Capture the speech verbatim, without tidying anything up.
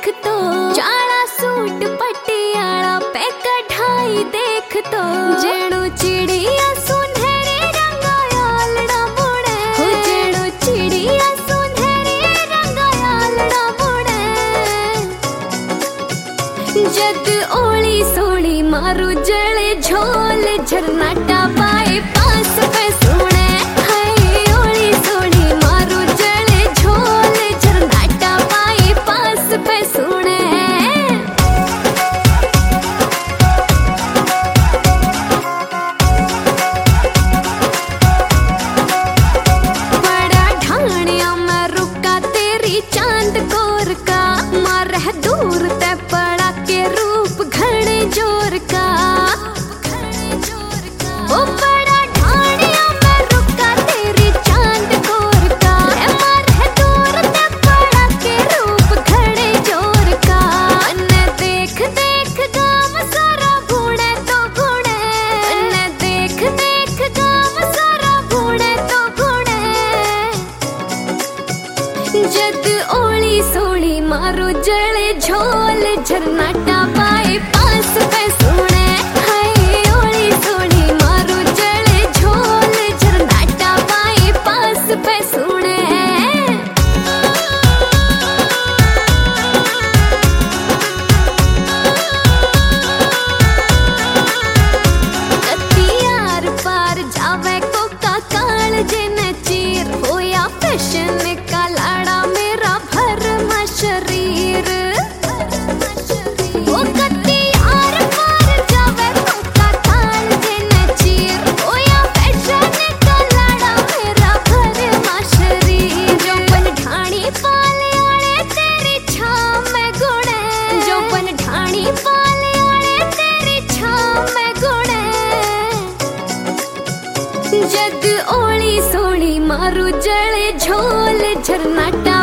देख तो, जाड़ा सूट पटियाला पे कढ़ाई देख तो, जेड़ो चिड़िया सुनहरे रंगा आलड़ा बुड़े, हो जेड़ो चिड़िया सुनहरे रंगा आलड़ा बुड़े। जद ओली सोली मारू जले झोल झरनाटा पाए पास पे सुने, हाय ओली सोली मारू जले झोल झरनाटा पाए पास पे सुने। बड़ा ढाणिया में रुका तेरी चांद कोर का, मारे दूर ते पड़ा के रूप घने जोर का। ओ बड़ा ढाणिया में रुका तेरी चांद कोर का, मारे दूर ते पड़ा के रूप घने जोर का। अन्ने देख देख गाँव सारा भूणे तो भूणे, अन्ने देख देख गाँव सारा भूणे तो भूणे। जद ओली सोली मारो जले झोल झरनाटा पाए पास पे सुने, हाय ओली सोली मारो जले झोल झरनाटा पाए पास पे सुने। कतियार पार जावे को का काल जिन चीर, होया फैशन का लाड़ा मेरा भरमा शरीर। ओ कतियार पार जावे को का काल जिन चीर, होया फैशन का लाड़ा मेरा भरमा शरीर। जो बन ढाणी पाले आले तेरी छाव में गुणे, जो बन ढाणी पाले आले तेरी छाव में गुणे। जद ओली सोली मारू जले झोल झरनाटा